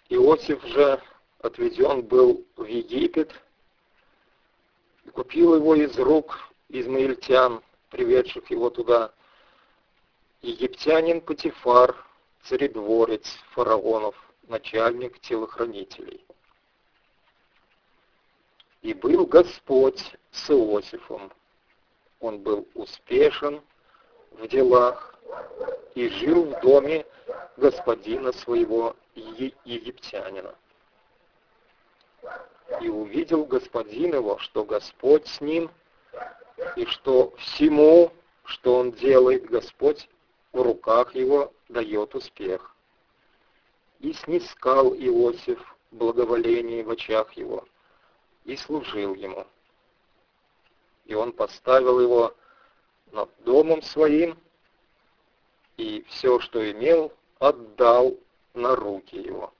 Иосиф же отведен был в Египет и купил его из рук измаильтян, приведших его туда, египтянин Потифар, царедворец фараонов, начальник телохранителей. И был Господь с Иосифом. Он был успешен в делах и жил в доме господина своего египтянина. И увидел господин его, что Господь с ним, и что всему, что он делает, Господь в руках его дает успех. И снискал Иосиф благоволение в очах его, и служил ему. И он поставил его над домом своим, и все, что имел, отдал на руки его.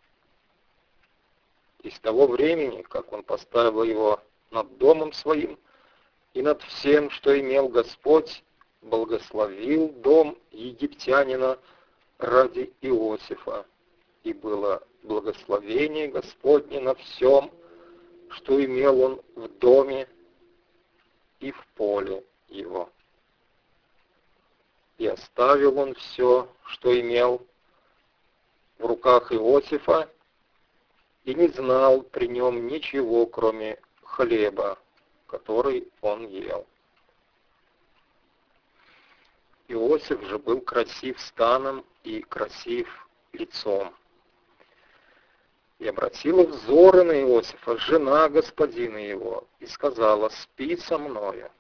И с того времени, как он поставил его над домом своим и над всем, что имел, Господь благословил дом египтянина ради Иосифа, и было благословение Господне на всем, что имел он в доме и в поле его. И оставил он все, что имел, в руках Иосифа, и не знал при нем ничего, кроме хлеба, который он ел. Иосиф же был красив станом и красив лицом. И обратила взоры на Иосифа жена господина его, и сказала: «Спи со мною».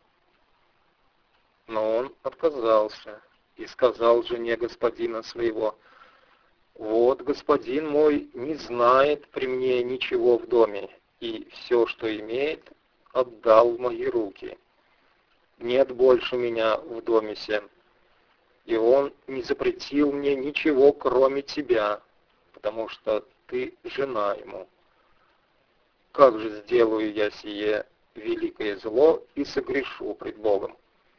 Но он отказался и сказал жене господина своего: «Вот господин мой не знает при мне ничего в доме, и все, что имеет, отдал в мои руки. Нет больше меня в доме сем, и он не запретил мне ничего, кроме тебя, потому что ты жена ему. Как же сделаю я сие великое зло и согрешу пред Богом?»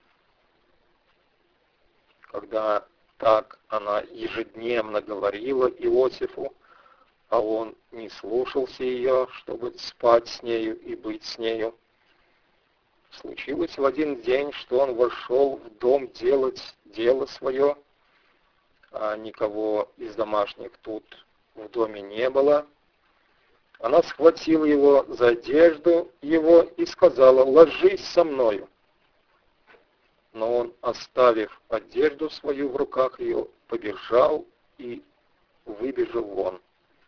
Когда так она ежедневно говорила Иосифу, а он не слушался ее, чтобы спать с нею и быть с нею, случилось в один день, что он вошел в дом делать дело свое, а никого из домашних тут в доме не было. Она схватила его за одежду его и сказала: «Ложись со мною». Но он, оставив одежду свою в руках ее, побежал и выбежал вон.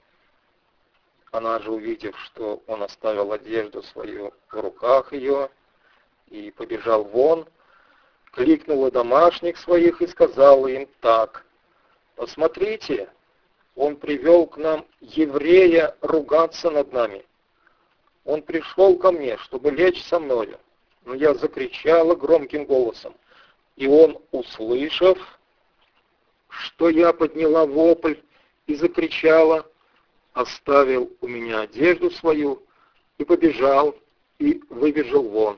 Она же, увидев, что он оставил одежду свою в руках ее и побежал вон, кликнула домашних своих и сказала им так: «Посмотрите, он привел к нам еврея ругаться над нами. Он пришел ко мне, чтобы лечь со мною. Но я закричала громким голосом, и он, услышав, что я подняла вопль и закричала, оставил у меня одежду свою и побежал, и выбежал вон.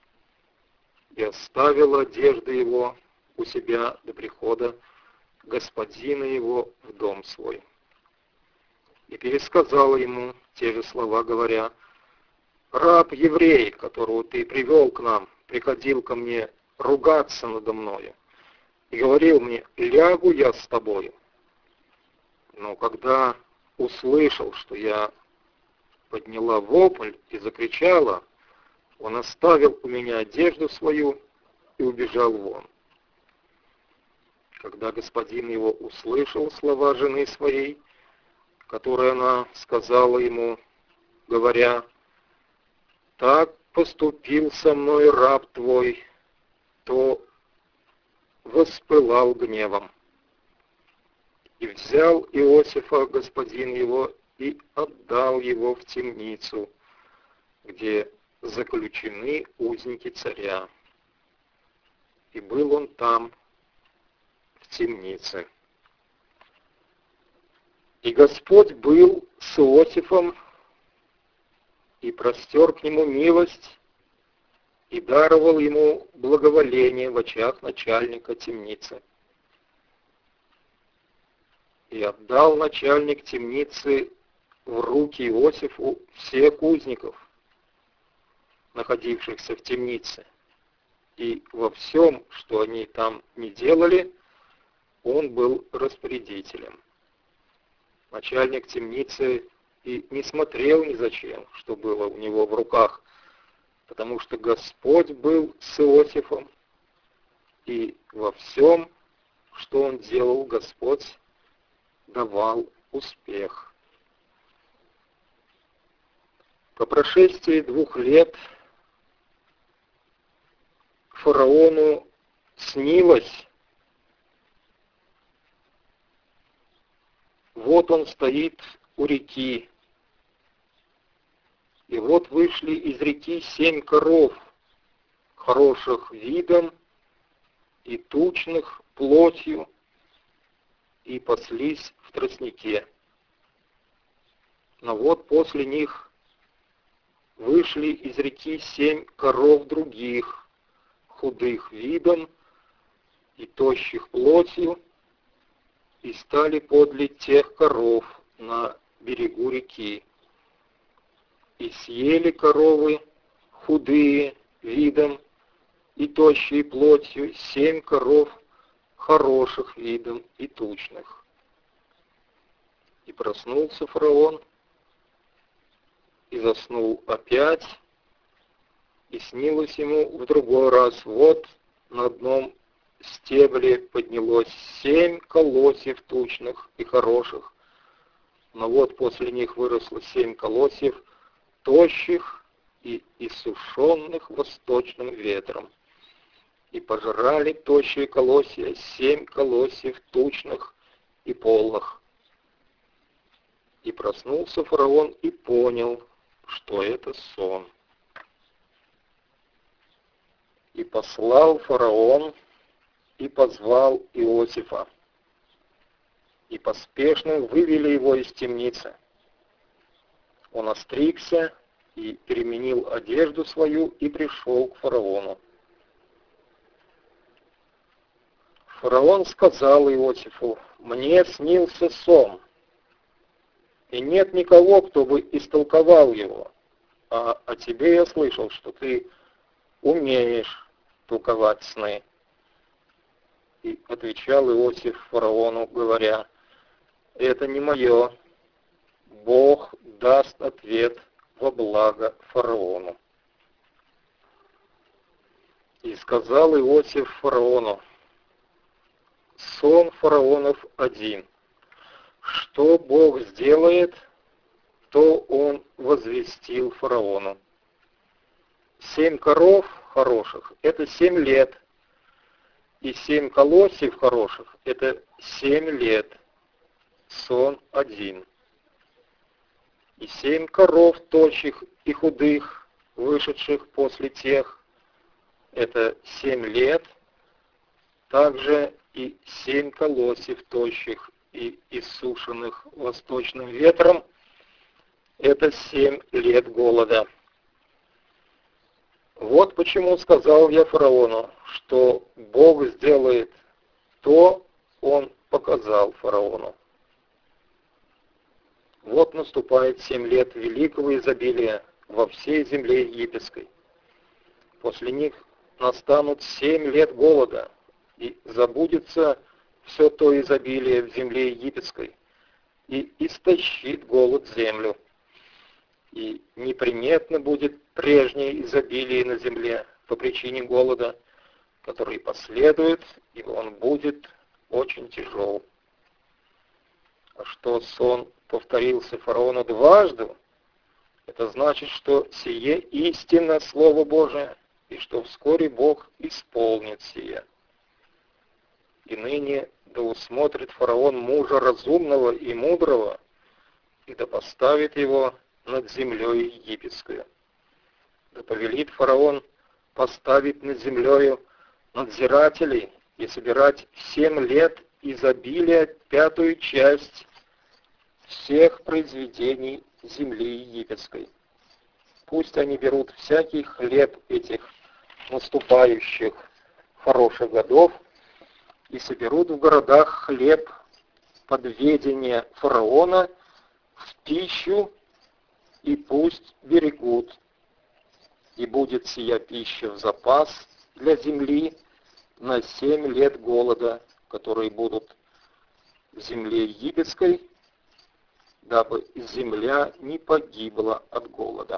И оставила одежду его у себя до прихода господина его в дом свой. И пересказала ему те же слова, говоря: «Раб еврей, которого ты привел к нам, приходил ко мне ругаться надо мною и говорил мне: лягу я с тобою. Но когда услышал, что я подняла вопль и закричала, он оставил у меня одежду свою и убежал вон». Когда господин его услышал слова жены своей, которые она сказала ему, говоря: «Так поступил со мной раб твой», то воспылал гневом. И взял Иосифа господин его и отдал его в темницу, где заключены узники царя. И был он там, в темнице. И Господь был с Иосифом, и простер к нему милость, и даровал ему благоволение в очах начальника темницы. И отдал начальник темницы в руки Иосифу всех узников, находившихся в темнице. И во всем, что они там не делали, он был распорядителем. Начальник темницы и не смотрел ни зачем, что было у него в руках, потому что Господь был с Иосифом, и во всем, что он делал, Господь давал успех. По прошествии 2 лет фараону снилось: вот он стоит у реки, и вот вышли из реки 7 коров, хороших видом и тучных плотью, и паслись в тростнике. Но вот после них вышли из реки 7 коров других, худых видом и тощих плотью, и стали подле тех коров на берегу реки. И съели коровы, худые видом и тощие плотью, 7 коров, хороших видом и тучных. И проснулся фараон, и заснул опять, и снилось ему в другой раз: вот на одном стебле поднялось 7 колосьев тучных и хороших, но вот после них выросло 7 колосьев тощих и иссушенных восточным ветром, и пожрали тощие колосья 7 колосьев тучных и полных. И проснулся фараон и понял, что это сон. И послал фараон и позвал Иосифа, и поспешно вывели его из темницы. Он остригся и переменил одежду свою и пришел к фараону. Фараон сказал Иосифу: мне снился сон, и нет никого, кто бы истолковал его, а о тебе я слышал, что ты умеешь толковать сны. И отвечал Иосиф фараону, говоря: это не мое, Бог даст ответ во благо фараону. И сказал Иосиф фараону: сон фараонов один. Что Бог сделает, то он возвестил фараону. 7 коров хороших — это 7 лет, и 7 колосьев хороших — это 7 лет. Сон один. И 7 коров тощих и худых, вышедших после тех, это 7 лет. Также и 7 колосьев тощих и иссушенных восточным ветром, это 7 лет голода. Вот почему сказал я фараону, что Бог сделает, то он показал фараону. Вот наступает 7 лет великого изобилия во всей земле египетской. После них настанут 7 лет голода, и забудется все то изобилие в земле египетской, и истощит голод землю. И неприметно будет прежнее изобилие на земле по причине голода, который последует, и он будет очень тяжел. А что сон повторился фараону дважды, это значит, что сие истинно Слово Божие, и что вскоре Бог исполнит сие. И ныне да усмотрит фараон мужа разумного и мудрого, и да поставит его над землей египетскую. Да повелит фараон поставить над землею надзирателей и собирать в 7 лет изобилия 5-ю часть всех произведений земли египетской. Пусть они берут всякий хлеб этих наступающих хороших годов и соберут в городах хлеб под ведение фараона в пищу, и пусть берегут, и будет сия пища в запас для земли на 7 лет голода, которые будут в земле египетской, дабы земля не погибла от голода.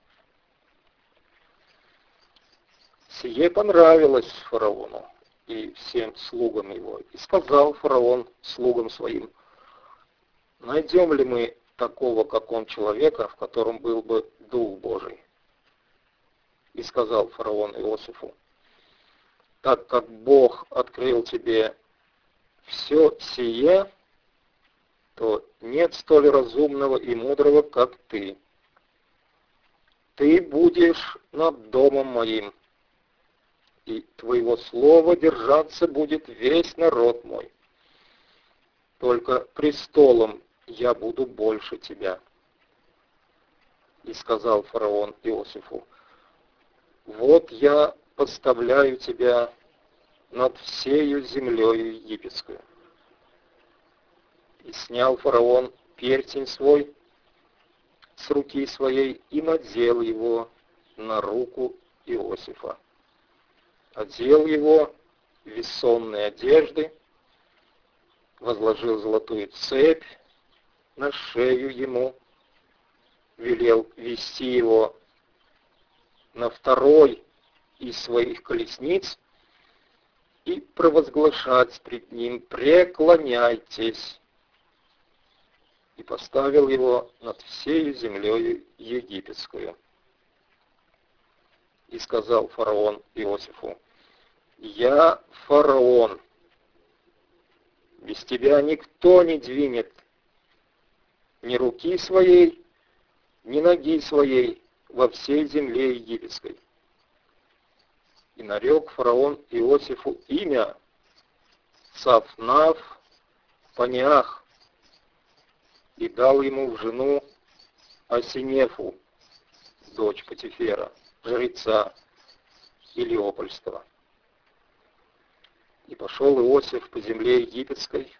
Сие понравилось фараону и всем слугам его. И сказал фараон слугам своим: найдем ли мы такого, как он, человека, в котором был бы Дух Божий? И сказал фараон Иосифу: так как Бог открыл тебе все сие, то нет столь разумного и мудрого, как ты. Ты будешь над домом моим, и твоего слова держаться будет весь народ мой. Только престолом я буду больше тебя. И сказал фараон Иосифу: вот я поставляю тебя над всею землею египетскую. И снял фараон перстень свой с руки своей и надел его на руку Иосифа. Одел его в весонные одежды, возложил золотую цепь на шею ему, велел вести его на второй из своих колесниц и провозглашать пред ним: преклоняйтесь, и поставил его над всею землею египетскую. И сказал фараон Иосифу: я фараон, без тебя никто не двинет ни руки своей, ни ноги своей во всей земле египетской. И нарек фараон Иосифу имя Цафнаф Паниах, и дал ему в жену Асинефу, дочь Потифера, жреца Илиопольского. И пошел Иосиф по земле египетской.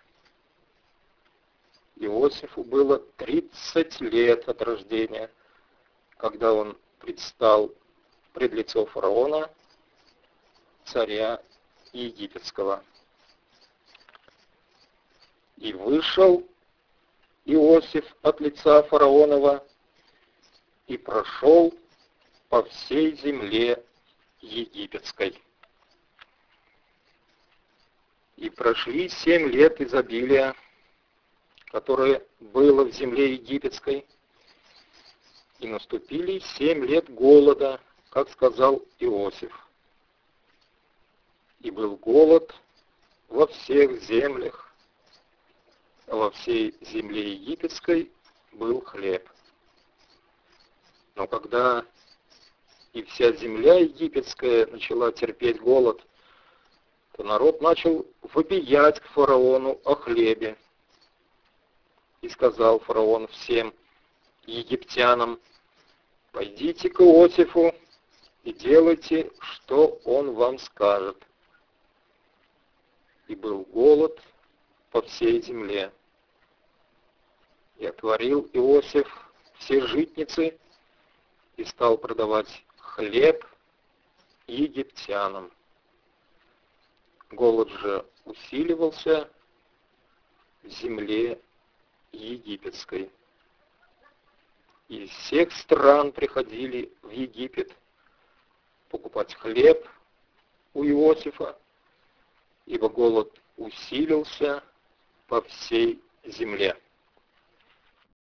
Иосифу было 30 лет от рождения, когда он предстал пред лицо фараона, царя египетского. И вышел Иосиф от лица фараонова и прошел по всей земле египетской. И прошли 7 лет изобилия, которое было в земле египетской, и наступили 7 лет голода, как сказал Иосиф. И был голод во всех землях, а во всей земле египетской был хлеб. Но когда и вся земля египетская начала терпеть голод, то народ начал вопиять к фараону о хлебе. И сказал фараон всем египтянам: пойдите к Иосифу и делайте, что он вам скажет. И был голод по всей земле. И отворил Иосиф все житницы и стал продавать хлеб египтянам. Голод же усиливался в земле египетской. Из всех стран приходили в Египет покупать хлеб у Иосифа, ибо голод усилился по всей земле.